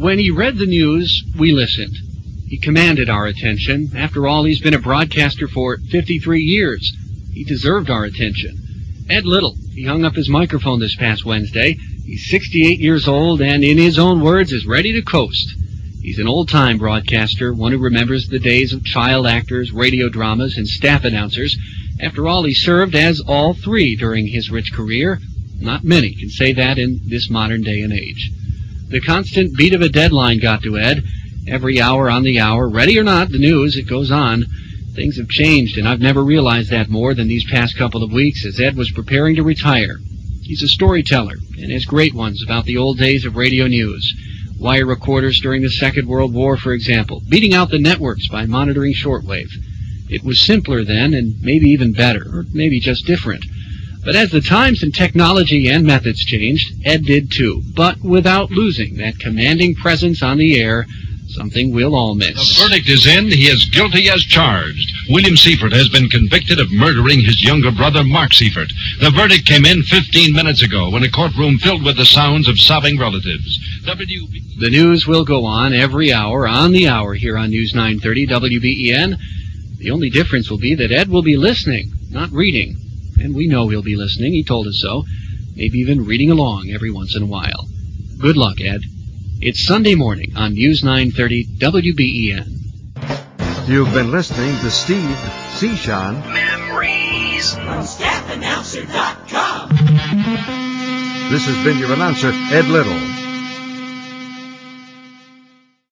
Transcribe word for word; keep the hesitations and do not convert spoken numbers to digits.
When he read the news, we listened. He commanded our attention. After all, he's been a broadcaster for fifty-three years. He deserved our attention. Ed Little, he hung up his microphone this past Wednesday. He's sixty-eight years old and, in his own words, is ready to coast. He's an old-time broadcaster, one who remembers the days of child actors, radio dramas, and staff announcers. After all, he served as all three during his rich career. Not many can say that in this modern day and age. The constant beat of a deadline got to Ed. Every hour on the hour, ready or not, the news, it goes on. Things have changed, and I've never realized that more than these past couple of weeks as Ed was preparing to retire. He's a storyteller, and has great ones about the old days of radio news. Wire recorders during the Second World War, for example, beating out the networks by monitoring shortwave. It was simpler then, and maybe even better, or maybe just different. But as the times and technology and methods changed, Ed did too, but without losing that commanding presence on the air, something we'll all miss. The verdict is in. He is guilty as charged. William Seifert has been convicted of murdering his younger brother, Mark Seifert. The verdict came in fifteen minutes ago when a courtroom filled with the sounds of sobbing relatives. W B- the news will go on every hour, on the hour, here on News nine thirty W B E N. The only difference will be that Ed will be listening, not reading. And we know he'll be listening. He told us so. Maybe even reading along every once in a while. Good luck, Ed. It's Sunday morning on News nine thirty W B E N. You've been listening to Steve Sean Memories from staff announcer dot com. This has been your announcer, Ed Little.